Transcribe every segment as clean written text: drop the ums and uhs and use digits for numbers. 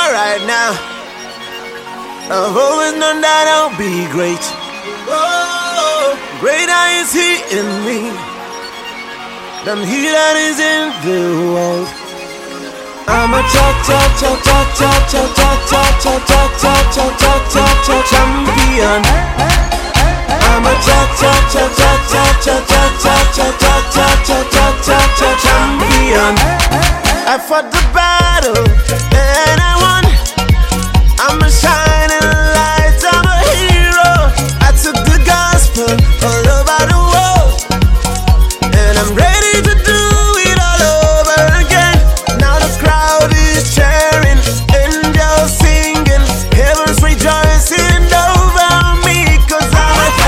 right now. I've always known that I'll be great. Oh, greater is He in me than he that is in the world. I'm a champion. I'm a champion. I fought the battle and I won. I'm a shining light, I'm a hero. I took the gospel all over the world, and I'm ready to do it all over again. Now the crowd is cheering, angels singing, heaven's rejoicing over me, 'cause I'm a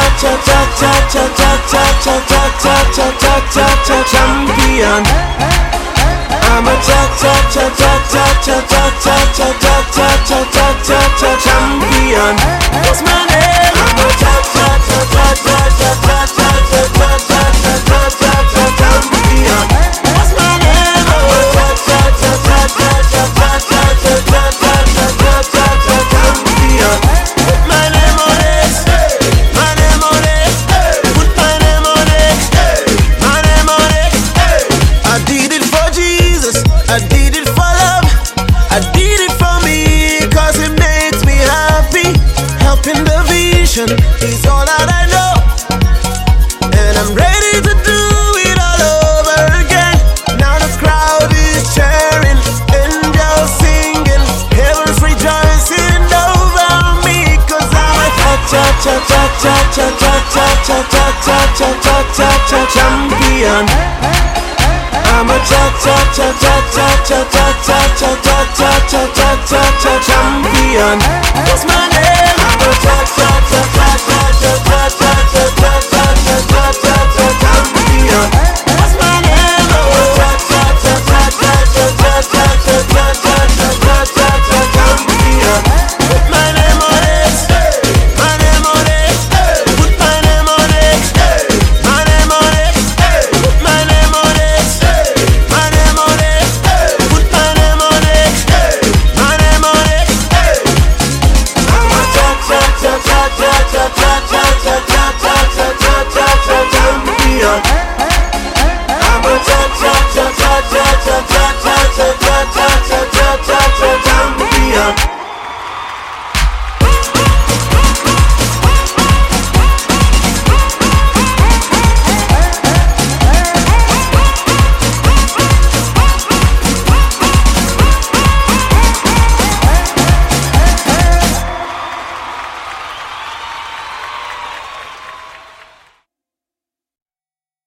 champion. I'm a champion. What's my name? I'm a champion. What's my name? Champion. Put my name on it. My name on it. Put my name on it. My name on it. I did it for Jesus. I did it for love. I did it for me, 'cause it makes me happy. Helping the vision is all that I know, and I'm ready to do it all over again. Now the crowd is cheering, angels singing, heaven's rejoicing over me, 'cause I'm a champion. I'm a champion. What's my name?